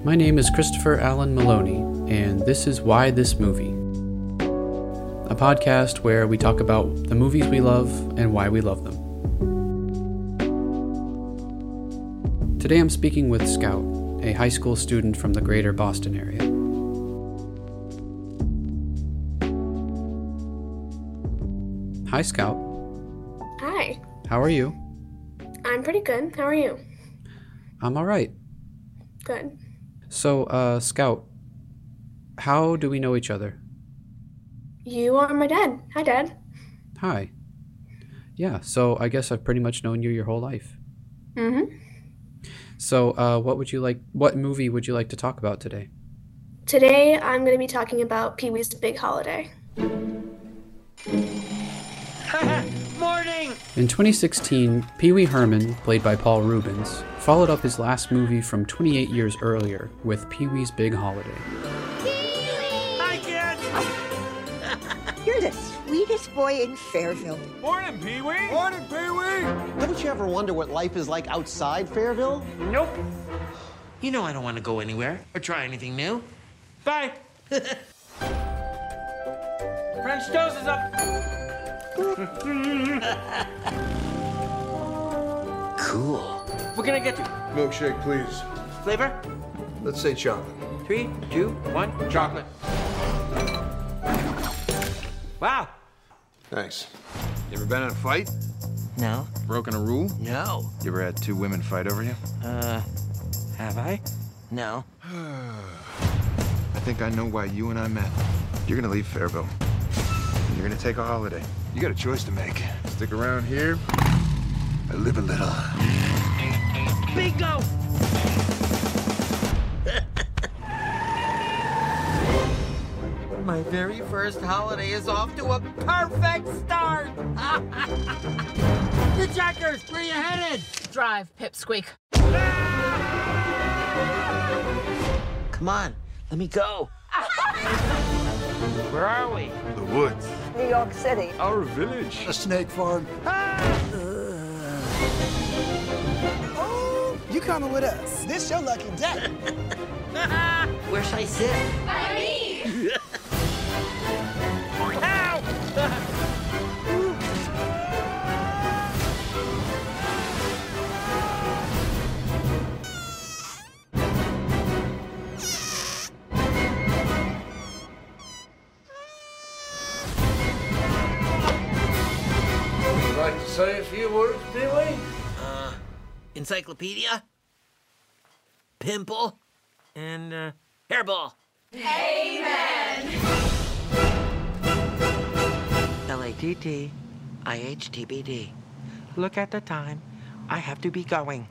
My name is Christopher Allen Maloney, and this is Why This Movie, a podcast where we talk about the movies we love and why we love them. Today I'm speaking with Scout, a high school student from the greater Boston area. Hi, Scout. Hi. How are you? I'm pretty good. How are you? I'm alright. Good. So, Scout, how do we know each other? You are my dad. Hi, Dad. Hi. Yeah, so I guess I've pretty much known you your whole life. Mm-hmm. So, what movie would you like to talk about today? Today, I'm going to be talking about Pee-wee's Big Holiday. Morning! In 2016, Pee Wee Herman, played by Paul Reubens, followed up his last movie from 28 years earlier with Pee Wee's Big Holiday. Hi, kids! You're the sweetest boy in Fairville. Morning, Pee-wee! Morning, Pee-wee! Don't you ever wonder what life is like outside Fairville? Nope. You know I don't want to go anywhere or try anything new. Bye. French toast is up. Cool. We're gonna get you. Milkshake, please. Flavor? Let's say chocolate. 3, 2, 1, chocolate. Wow. Thanks. You ever been in a fight? No. Broken a rule? No. You ever had two women fight over you? Have I? No. I think I know why you and I met. You're gonna leave Fairville. And you're gonna take a holiday. You got a choice to make. Stick around here or live a little. Bingo! My very first holiday is off to a perfect start! The Jackers, where you headed? Drive, Pipsqueak. Come on, let me go. Where are we? The woods. New York City. Our village. A snake farm. Oh, you coming with us. This your lucky day. Where should I sit? By me! Ow! Would you like to say a few words, Pee-wee? Encyclopedia? Pimple? And, hairball. LATTIHTBD. Look at the time. I have to be going.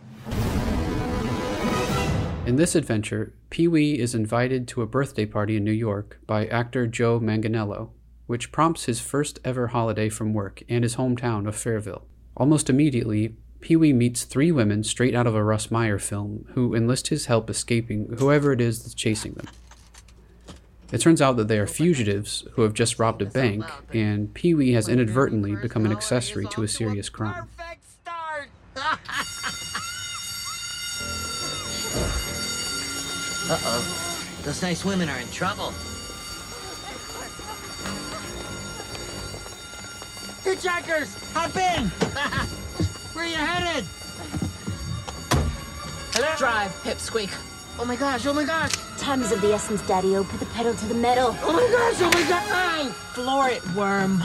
In this adventure, Pee Wee is invited to a birthday party in New York by actor Joe Manganiello, which prompts his first ever holiday from work and his hometown of Fairville. Almost immediately, Pee Wee meets three women straight out of a Russ Meyer film who enlist his help escaping whoever it is that's chasing them. It turns out that they are fugitives who have just robbed a bank, and Pee Wee has inadvertently become an accessory to a serious crime. Perfect start! Uh-oh. Those nice women are in trouble. The Jackers, hop in! Where you headed? Hello? Drive, Pipsqueak. Oh my gosh, oh my gosh! Time is of the essence, Daddy-O. Put the pedal to the metal. Oh my gosh, oh my gosh! Floor it, worm.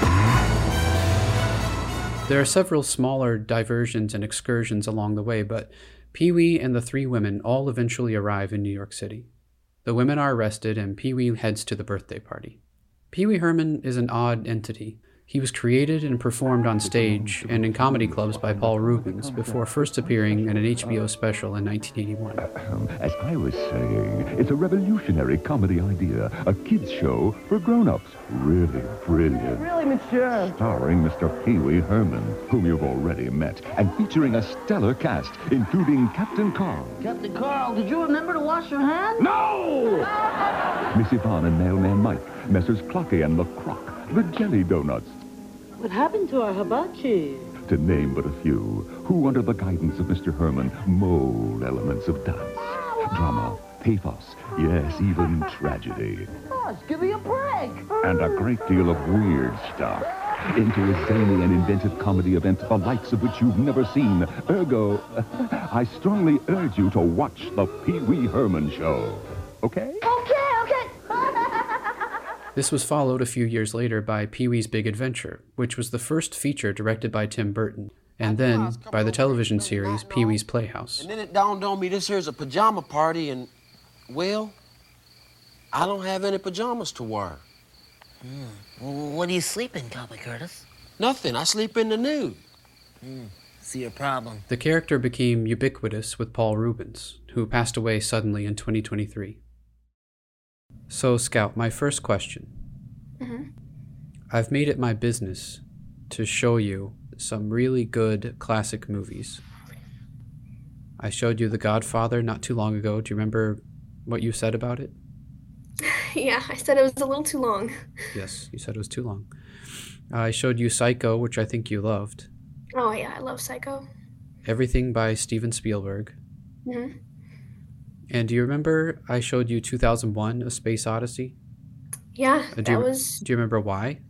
There are several smaller diversions and excursions along the way, but Pee Wee and the three women all eventually arrive in New York City. The women are arrested and Pee Wee heads to the birthday party. Pee Wee Herman is an odd entity. He was created and performed on stage and in comedy clubs by Paul Reubens before first appearing in an HBO special in 1981. As I was saying, it's a revolutionary comedy idea. A kids' show for grown-ups. Really brilliant. Really mature. Starring Mr. Pee Wee Herman, whom you've already met, and featuring a stellar cast, including Captain Carl. Captain Carl, did you remember to wash your hands? No! Miss Yvonne and Mailman Mike, Messrs. Clocky and LaCroix, the Jelly Donuts. What happened to our hibachi? To name but a few, who under the guidance of Mr. Herman mold elements of dance, drama, pathos, yes, even tragedy. Gosh, give me a break. And a great deal of weird stuff. Into a zany and inventive comedy event, the likes of which you've never seen. Ergo, I strongly urge you to watch the Pee Wee Herman Show. Okay? Okay. This was followed a few years later by Pee-wee's Big Adventure, which was the first feature directed by Tim Burton, and then by the television series Pee-wee's Playhouse. And then it dawned on me this here's a pajama party and, well, I don't have any pajamas to wear. Well, what do you sleep in, Cowboy Curtis? Nothing. I sleep in the nude. See your problem. The character became ubiquitous with Paul Reubens, who passed away suddenly in 2023. So, Scout, my first question. I've made it my business to show you some really good classic movies. I showed you The Godfather not too long ago. Do you remember what you said about it? Yeah, I said it was a little too long. Yes, you said it was too long. I showed you Psycho, which I think you loved. Oh yeah, I love Psycho. Everything by Steven Spielberg. And do you remember I showed you 2001: A Space Odyssey? Yeah, Do you remember why?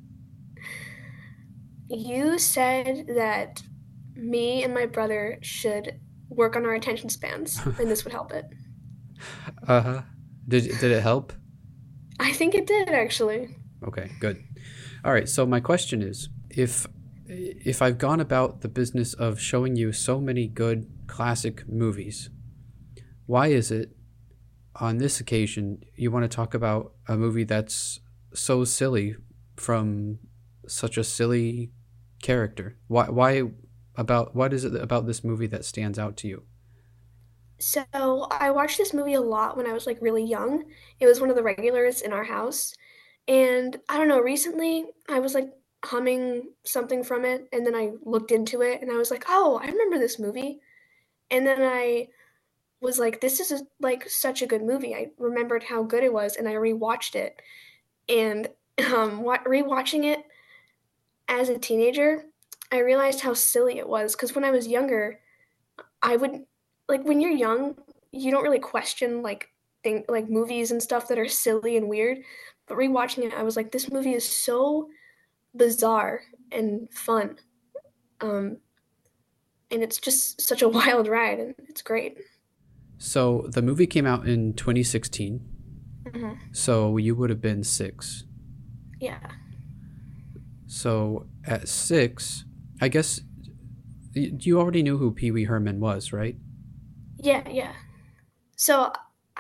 You said that me and my brother should work on our attention spans, and this would help it. Did it help? I think it did, actually. Okay, good. All right, so my question is, if I've gone about the business of showing you so many good classic movies, why is it on this occasion you want to talk about a movie that's so silly from such a silly character? What is it about this movie that stands out to you? So I watched this movie a lot when I was like really young. It was one of the regulars in our house. And I don't know, recently I was like humming something from it, and then I looked into it and I was like, oh, I remember this movie. And then I was like, this is like such a good movie. I remembered how good it was, and I rewatched it. And rewatching it as a teenager, I realized how silly it was, because when I was younger, I would, like, when you're young, you don't really question like movies and stuff that are silly and weird. But rewatching it, I was like, this movie is so bizarre and fun. And it's just such a wild ride, and it's great. So the movie came out in 2016. So you would have been 6. Yeah. So at 6, I guess you already knew who Pee Wee Herman was, right? Yeah. So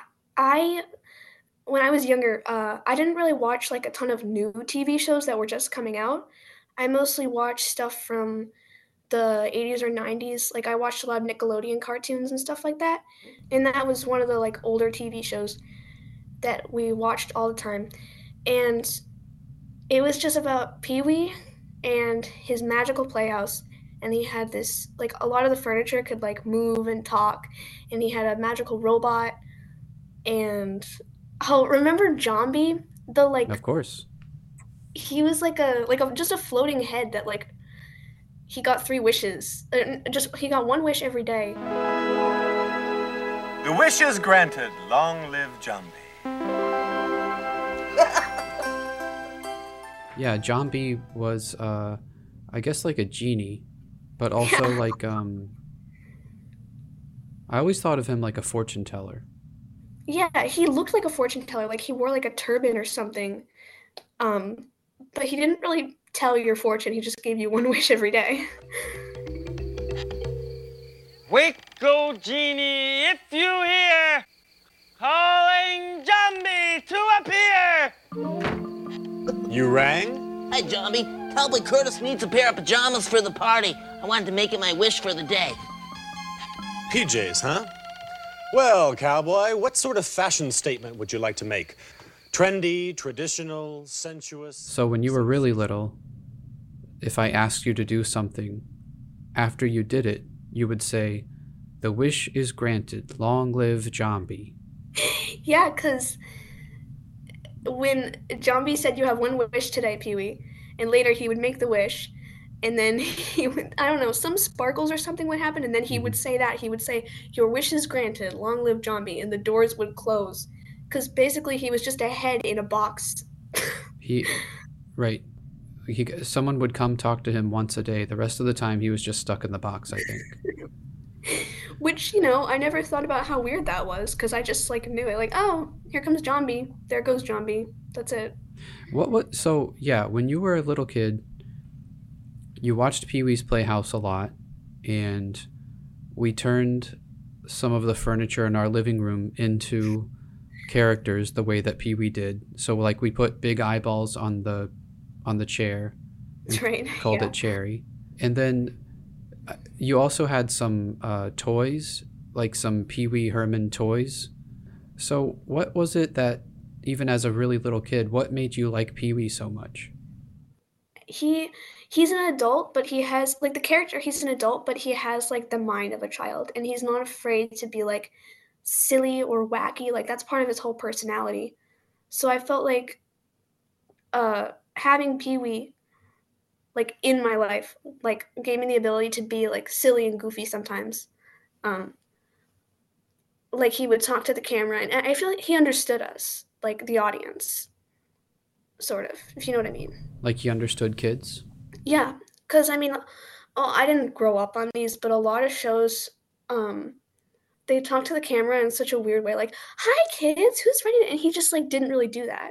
when I was younger, I didn't really watch like a ton of new TV shows that were just coming out. I mostly watched stuff from the 80s or 90s. Like I watched a lot of Nickelodeon cartoons and stuff like that. And that was one of the like older TV shows that we watched all the time. And it was just about Pee-wee and his magical playhouse. And he had this, like, a lot of the furniture could like move and talk. And he had a magical robot. And remember Jambi? Of course. He was just a floating head that like he got 3 wishes. He got 1 wish every day. The wish is granted. Long live Jambi. Yeah, Jambi was, I guess, like a genie, but also like, I always thought of him like a fortune teller. Yeah, he looked like a fortune teller, like he wore like a turban or something. But he didn't really tell your fortune, he just gave you 1 wish every day. Wake, go, genie, if you hear, calling Jambi to appear. You rang? Hi, Jambi. Cowboy Curtis needs a pair of pajamas for the party. I wanted to make it my wish for the day. PJs, huh? Well, Cowboy, what sort of fashion statement would you like to make? Trendy, traditional, sensuous? So when you were really little, if I asked you to do something, after you did it, you would say, "The wish is granted. Long live Jambi." Yeah, because when Jambi said you have 1 wish today, Pee-wee, and later he would make the wish, and then he would, I don't know, some sparkles or something would happen, and then he would say that. He would say, "Your wish is granted, long live Jambi," and the doors would close. Because basically he was just a head in a box. Right. Someone would come talk to him once a day. The rest of the time he was just stuck in the box, I think. Which, you know, I never thought about how weird that was, because I just, like, knew it. Like, oh, here comes Jambi. There goes Jambi. That's it. So, yeah, when you were a little kid, you watched Pee-wee's Playhouse a lot, and we turned some of the furniture in our living room into characters the way that Pee-wee did. So, like, we put big eyeballs on the chair. That's right. Called it Cherry. And then you also had some toys, like some Pee-wee Herman toys. So what was it that, even as a really little kid, what made you like Pee-wee so much? He's an adult, but he has, like, the character, he's an adult, but he has, like, the mind of a child, and he's not afraid to be, like, silly or wacky. Like, that's part of his whole personality. So I felt like having Pee-wee, like, in my life, like, gave me the ability to be, like, silly and goofy sometimes. Like, he would talk to the camera, and I feel like he understood us, like, the audience, sort of, if you know what I mean. Like, he understood kids? Yeah, because, I mean, I didn't grow up on these, but a lot of shows, they talk to the camera in such a weird way, like, "Hi, kids, who's ready to," and he just, like, didn't really do that.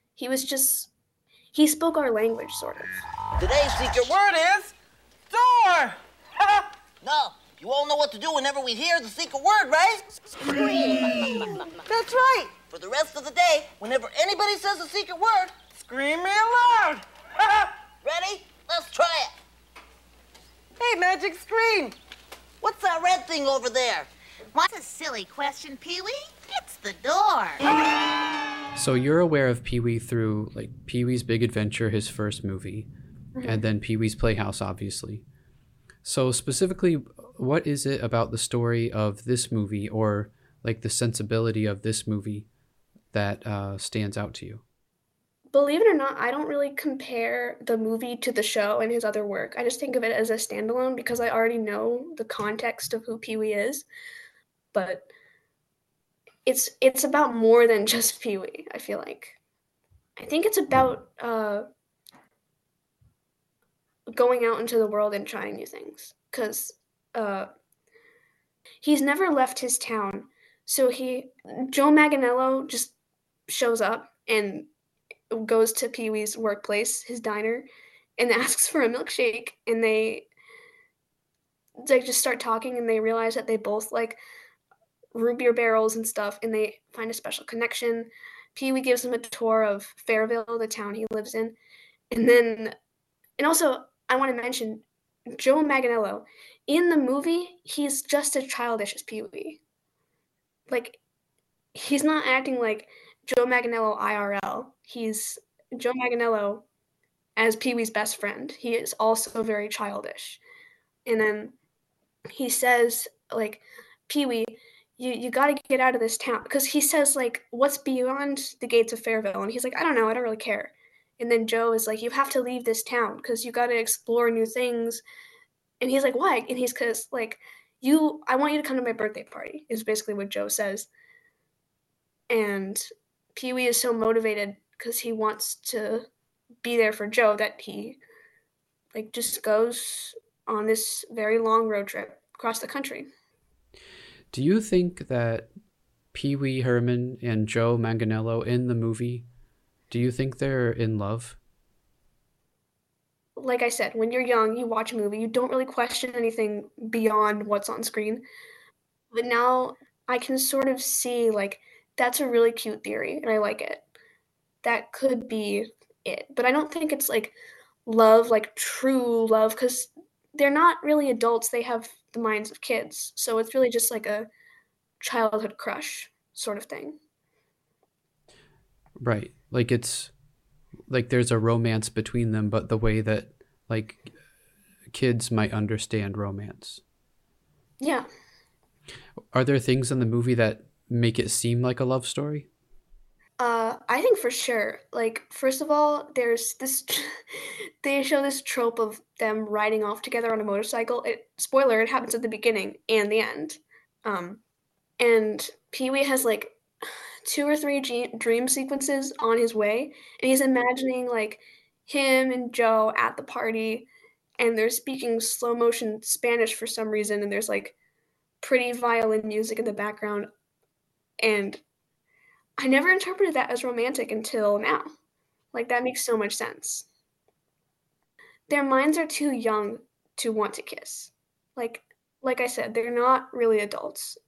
He spoke our language, sort of. Today's secret word is door. No, you all know what to do whenever we hear the secret word, right? Scream. That's right. For the rest of the day, whenever anybody says the secret word, scream real loud. Ready? Let's try it. Hey, Magic Screen. What's that red thing over there? What's a silly question, Pee-wee? It's the door. So you're aware of Pee-wee through, like, Pee-wee's Big Adventure, his first movie, and then Pee-wee's Playhouse, obviously. So specifically, what is it about the story of this movie, or, like, the sensibility of this movie that stands out to you? Believe it or not, I don't really compare the movie to the show and his other work. I just think of it as a standalone because I already know the context of who Pee-wee is. But it's about more than just Pee-wee, I feel like. I think it's about going out into the world and trying new things. Because he's never left his town. So Joe Manganiello just shows up and goes to Pee-wee's workplace, his diner, and asks for a milkshake. And they just start talking, and they realize that they both like root beer barrels and stuff, and they find a special connection. Pee-wee gives him a tour of Fairville, the town he lives in. And also, I want to mention Joe Manganiello. In the movie, he's just as childish as Pee-wee. Like, he's not acting like Joe Manganiello IRL. He's Joe Manganiello as Pee-wee's best friend. He is also very childish. And then he says, like, Pee-wee, you got to get out of this town. Because he says, like, what's beyond the gates of Fairville? And he's like, I don't know. I don't really care. And then Joe is like, you have to leave this town because you got to explore new things. And he's like, why? And he's because, like, I want you to come to my birthday party, is basically what Joe says. And Pee-wee is so motivated because he wants to be there for Joe that he, like, just goes on this very long road trip across the country. Do you think that Pee-wee Herman and Joe Manganiello in the movie, do you think they're in love? Like I said, when you're young, you watch a movie, you don't really question anything beyond what's on screen. But now I can sort of see, like, that's a really cute theory, and I like it. That could be it. But I don't think it's, like, love, like true love, because they're not really adults. They have the minds of kids. So it's really just like a childhood crush sort of thing. Right. Like, it's like there's a romance between them, but the way that, like, kids might understand romance. Yeah. Are there things in the movie that make it seem like a love story? I think for sure. Like, first of all, there's this they show this trope of them riding off together on a motorcycle. Spoiler, it happens at the beginning and the end. Um, and Pee-wee has like two or three dream sequences on his way, and he's imagining like him and Joe at the party, and they're speaking slow motion Spanish for some reason, and there's like pretty violin music in the background, and I never interpreted that as romantic until now. Like, that makes so much sense. Their minds are too young to want to kiss. Like like I said, they're not really adults.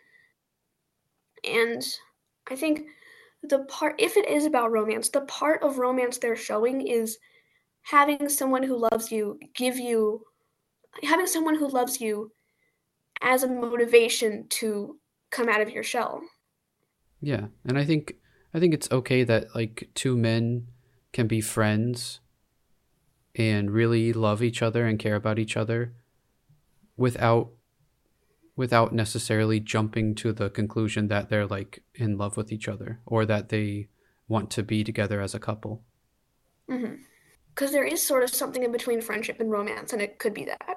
And I think the part if it is about romance, the part of romance they're showing is having someone who loves you give you having someone who loves you as a motivation to come out of your shell. Yeah, and I think it's okay that like two men can be friends and really love each other and care about each other without necessarily jumping to the conclusion that they're like in love with each other or that they want to be together as a couple. Because there is sort of something in between friendship and romance, and it could be that.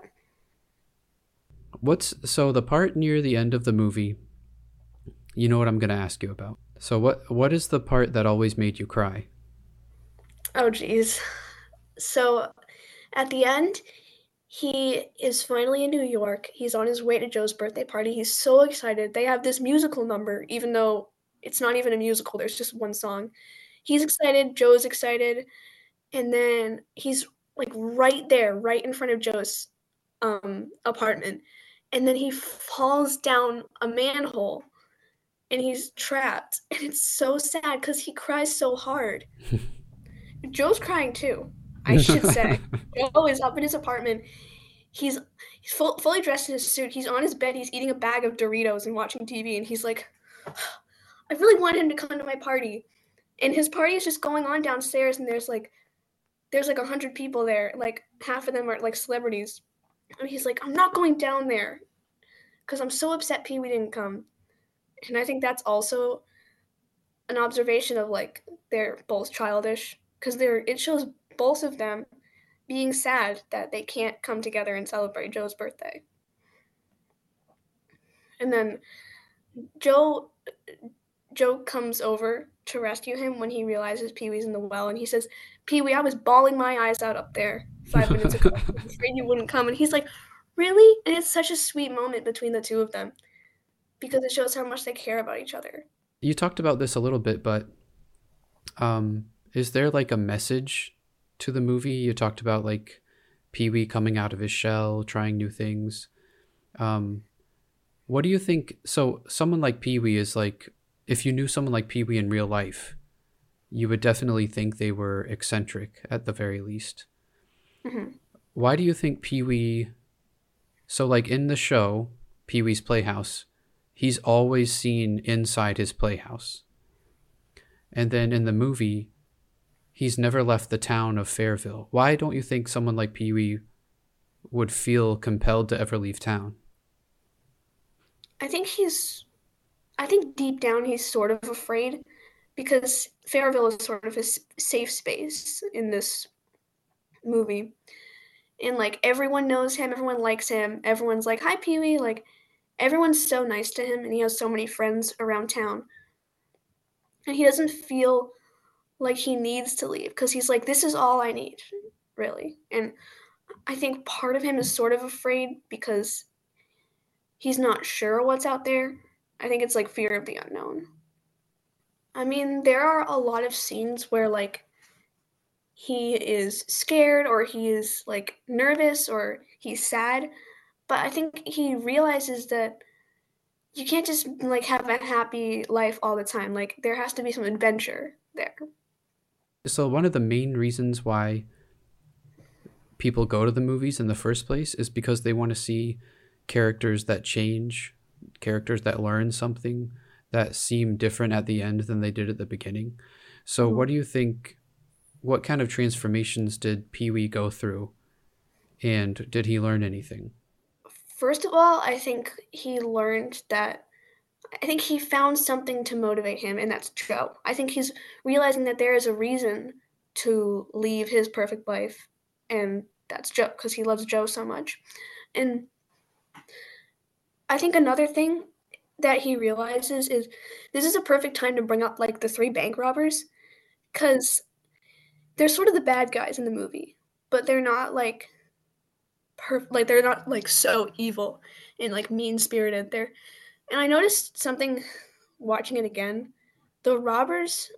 So the part near the end of the movie, you know what I'm going to ask you about. So what is the part that always made you cry? Oh, geez. So at the end, he is finally in New York. He's on his way to Joe's birthday party. He's so excited. They have this musical number, even though it's not even a musical. There's just one song. He's excited. Joe's excited. And then he's like right there, right in front of Joe's apartment. And then he falls down a manhole and he's trapped. And it's so sad because he cries so hard. Joe's crying too, I should say. Joe is up in his apartment. He's fully dressed in his suit. He's on his bed. He's eating a bag of Doritos and watching TV. And he's like, I really want him to come to my party. And his party is just going on downstairs. And there's like 100 people there. Like half of them are like celebrities. And he's like, I'm not going down there because I'm so upset Pee-wee didn't come. And I think that's also an observation of like they're both childish because it shows both of them being sad that they can't come together and celebrate Joe's birthday. And then Joe comes over to rescue him when he realizes Pee-wee's in the well, and he says, Pee-wee, I was bawling my eyes out up there 5 minutes ago. I was afraid you wouldn't come. And he's like, really? And it's such a sweet moment between the two of them because it shows how much they care about each other. You talked about this a little bit, but is there like a message to the movie? You talked about like Pee-wee coming out of his shell, trying new things. What do you think? So someone like Pee-wee is like, if you knew someone like Pee-wee in real life, you would definitely think they were eccentric at the very least. Mm-hmm. Why do you think Pee-wee... So like in the show, Pee-wee's Playhouse, he's always seen inside his playhouse. And then in the movie, he's never left the town of Fairville. Why don't you think someone like Pee-wee would feel compelled to ever leave town? I think deep down he's sort of afraid because Fairville is sort of his safe space in this movie. And like everyone knows him, everyone likes him, everyone's like, hi Pee-wee, like everyone's so nice to him and he has so many friends around town. And he doesn't feel like he needs to leave because he's like, this is all I need, really. And I think part of him is sort of afraid because he's not sure what's out there. I think it's like fear of the unknown. I mean, there are a lot of scenes where like he is scared or he is like nervous or he's sad, but I think he realizes that you can't just like have a happy life all the time. Like there has to be some adventure there. So one of the main reasons why people go to the movies in the first place is because they want to see characters that change, characters that learn something, that seem different at the end than they did at the beginning. So what do you think, what kind of transformations did Pee-wee go through, and did he learn anything? First of all, I think he learned that I think he found something to motivate him, and that's Joe. I think he's realizing that there is a reason to leave his perfect life, and that's Joe, because he loves Joe so much. And I think another thing that he realizes is this is a perfect time to bring up like the three bank robbers, because they're sort of the bad guys in the movie, but they're not like like they're not like so evil and like mean spirited. And I noticed something watching it again. The robbers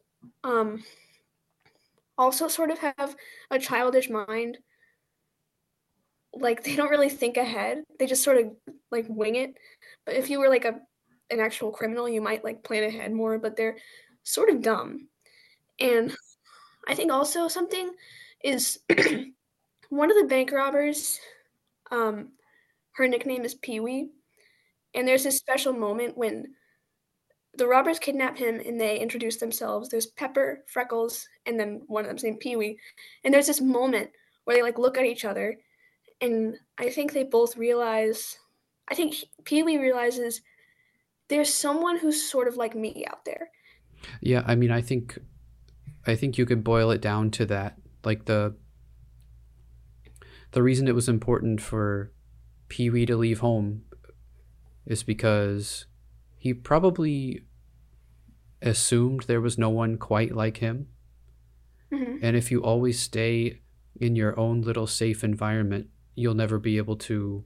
also sort of have a childish mind. Like they don't really think ahead. They just sort of like wing it. But if you were like an actual criminal, you might like plan ahead more, but they're sort of dumb. And I think also something is one of the bank robbers, her nickname is Pee-wee. And there's this special moment when the robbers kidnap him and they introduce themselves. There's Pepper, Freckles, and then one of them's named Pee-wee. And there's this moment where they like look at each other, and I think they both realize, I think Pee-wee realizes there's someone who's sort of like me out there. Yeah, I mean, I think you could boil it down to that. Like the reason it was important for Pee-wee to leave home is because he probably assumed there was no one quite like him. Mm-hmm. And if you always stay in your own little safe environment, you'll never be able to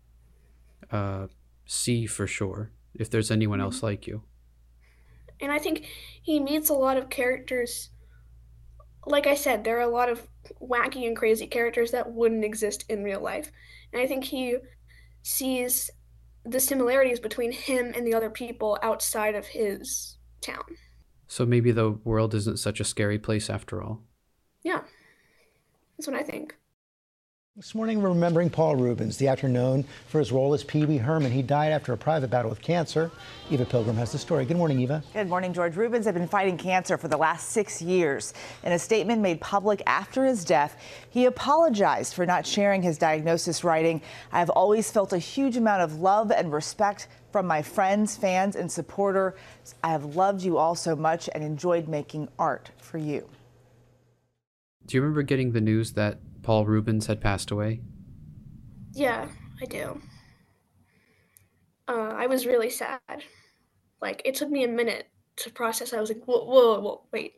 see for sure if there's anyone else like you. And I think he meets a lot of characters. Like I said, there are a lot of wacky and crazy characters that wouldn't exist in real life. And I think he sees the similarities between him and the other people outside of his town. So maybe the world isn't such a scary place after all. Yeah, that's what I think. This morning, we're remembering Paul Reubens, the actor known for his role as Pee Wee Herman. He died after a private battle with cancer. Eva Pilgrim has the story. Good morning, Eva. Good morning, George. Reubens had been fighting cancer for the last 6 years. In a statement made public after his death, he apologized for not sharing his diagnosis, writing, "I have always felt a huge amount of love and respect from my friends, fans, and supporters. I have loved you all so much and enjoyed making art for you." Do you remember getting the news that Paul Reubens had passed away? Yeah, I do. I was really sad. Like, it took me a minute to process. I was like, whoa, wait.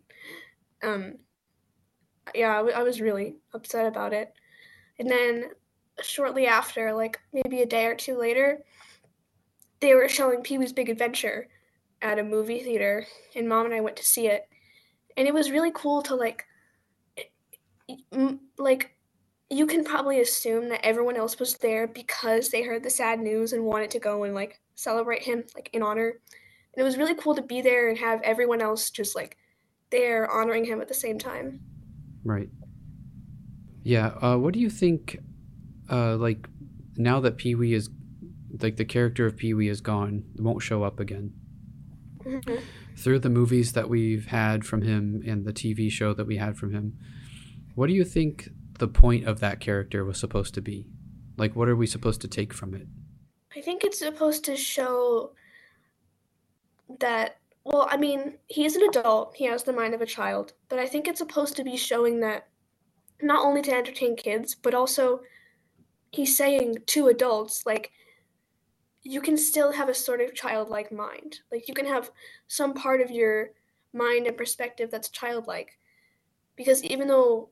Yeah, I was really upset about it. And then shortly after, like maybe a day or two later, they were showing Pee-wee's Big Adventure at a movie theater, and Mom and I went to see it. And it was really cool to like you can probably assume that everyone else was there because they heard the sad news and wanted to go and like celebrate him like in honor. And it was really cool to be there and have everyone else just like there honoring him at the same time. Right. Yeah. What do you think, like now that Pee-wee is, like the character of Pee-wee is gone, won't show up again. Mm-hmm. Through the movies that we've had from him and the TV show that we had from him, what do you think the point of that character was supposed to be? Like, what are we supposed to take from it? I think it's supposed to show that, well, I mean, he's an adult, he has the mind of a child, but I think it's supposed to be showing that not only to entertain kids, but also he's saying to adults, like, you can still have a sort of childlike mind. Like, you can have some part of your mind and perspective that's childlike. Because even though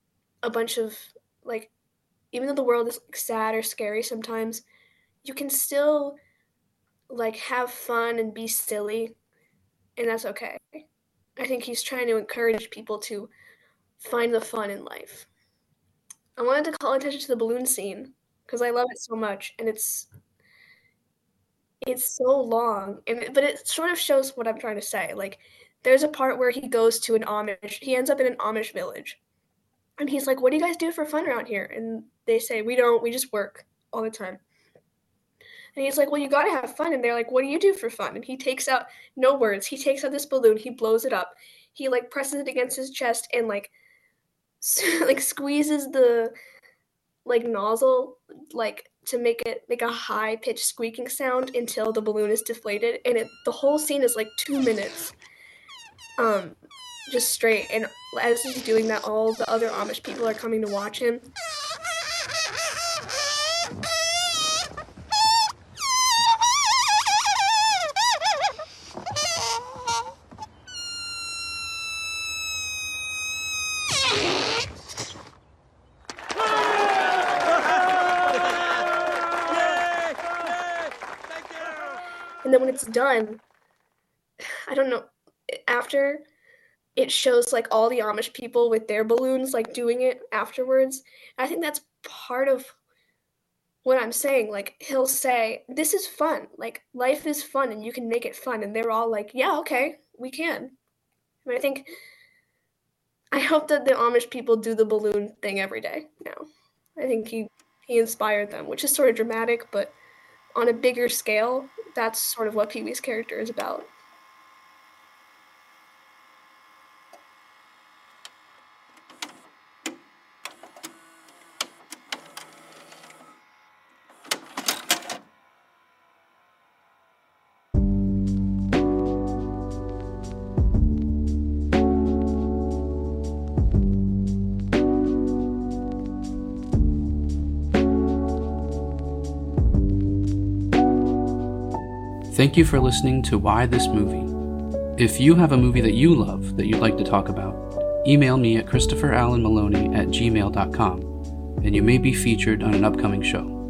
even though the world is like, sad or scary sometimes, you can still like have fun and be silly, and that's okay. I think he's trying to encourage people to find the fun in life. I wanted to call attention to the balloon scene because I love it so much, and it's so long, but it sort of shows what I'm trying to say. Like, there's a part where he goes to he ends up in an Amish village. And he's like, "What do you guys do for fun around here?" And they say, "We don't, we just work all the time." And he's like, "Well, you gotta have fun." And they're like, "What do you do for fun?" And he takes out, no words, he takes out this balloon, he blows it up. He like presses it against his chest and like squeezes the like nozzle like to make a high-pitched squeaking sound until the balloon is deflated, and the whole scene is like 2 minutes, just straight. And as he's doing that, all the other Amish people are coming to watch him. And then when it's done, I don't know, after it shows like all the Amish people with their balloons like doing it afterwards. I think that's part of what I'm saying. Like he'll say, this is fun, like life is fun and you can make it fun. And they're all like, yeah, okay, we can. And I hope that the Amish people do the balloon thing every day now. I think he inspired them, which is sort of dramatic, but on a bigger scale, that's sort of what Pee-wee's character is about. Thank you for listening to Why This Movie. If you have a movie that you love that you'd like to talk about, email me at christopherallenmaloney@gmail.com, and you may be featured on an upcoming show.